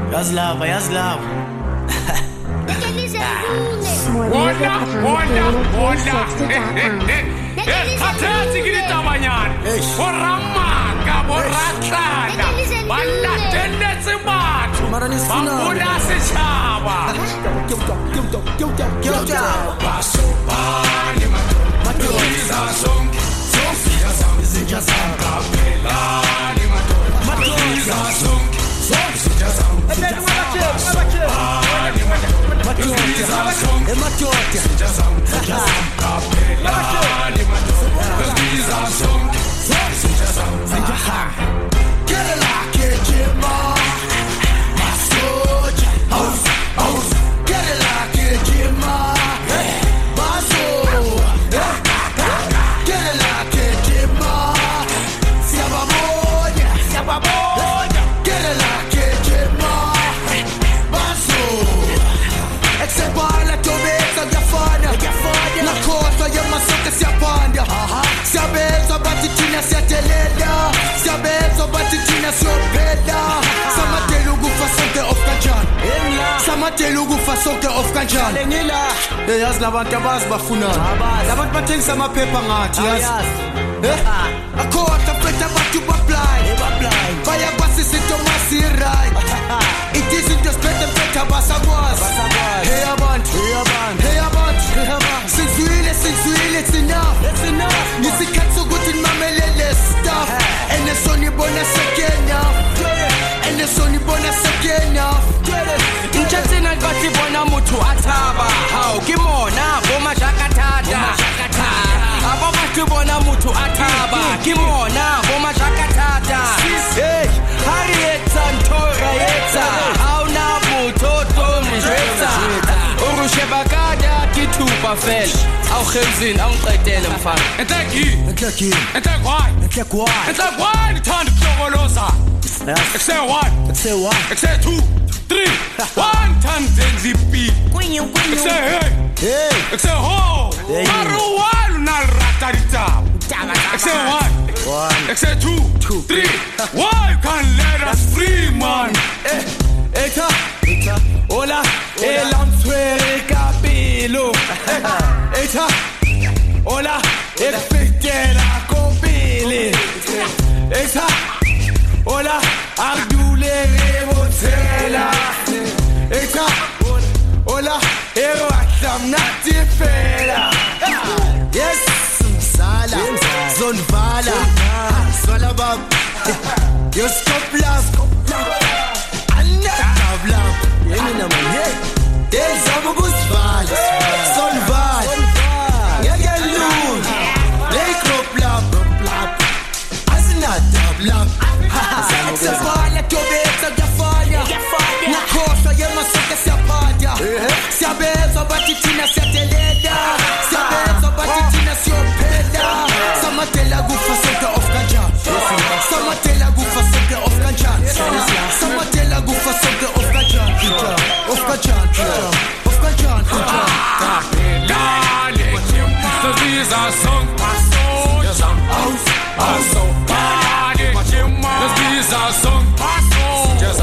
Yazlava. Khathesi ngilitabanyana boramaka boratlana balatelletse batho bambula setšhaba basobane matoliza sonke sofia zamzinja zamkapelani matoliza sonke sofia zamzinja zamkapelani matoliza sonke matoliza zamzinja zamkapelani matoliza sonke sofia zamzinja get it like it Jimma masoja house get it like it Jimma Telugu fasonke of kanjani ngila yazi labantu abazi bafuna labantu bathengisa amaphepha ngathi yazi akhoda fetha abantu bablind bayabasisa into masirai it isn't just better fetha basakwazi hey abantu sizwile it's enough nisikhathi sokuthi nimamelele stuff enesonibona sekena Inchatsina ngati bona muthu athaba hawu kimona boma jakatata abo bathu bona muthu athaba kimona boma jakatata hey Harrieta Ntora yetsa awuna mutho mjwetsa urushebakada kithuba fela awukhenzini awuqedele mfana enhleki why ngithanda ukuhlokoloza Say one, 2, 3 1 times NZP Say hey Say ho Maruwalu nal ratarita Say 1 Say 2, 3 Why you can't let us free man Eta Hola Elam suere capilo Eta Hola Efectera compili Eta Hola, Abdule Rebotela Eta Hola, Eroatam Natifela Yes, Sala Zonvala Swalabab Yoskoplas Annatablam Yeminaman There's Abubus Val Zonval Yagalun Lekroplab Asnatablam Sabala tobeta gafanya Nakosa yema soka siapadia Siabeza batitina siateleda Siabeza batitina siopeda Samatela gufa soka of kanjan Samatela gufa soka of kanjan Samatela gufa soka of kanjan Of kanjan Kapelani So these are song Also Let's be a song, just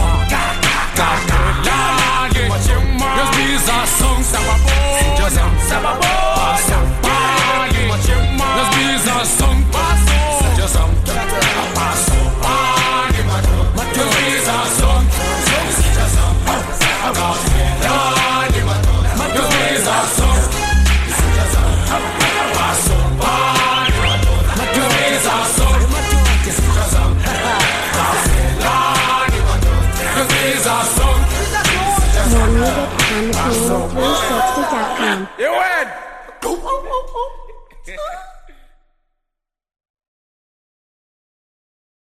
let's be a song, just let's be a song, just You win!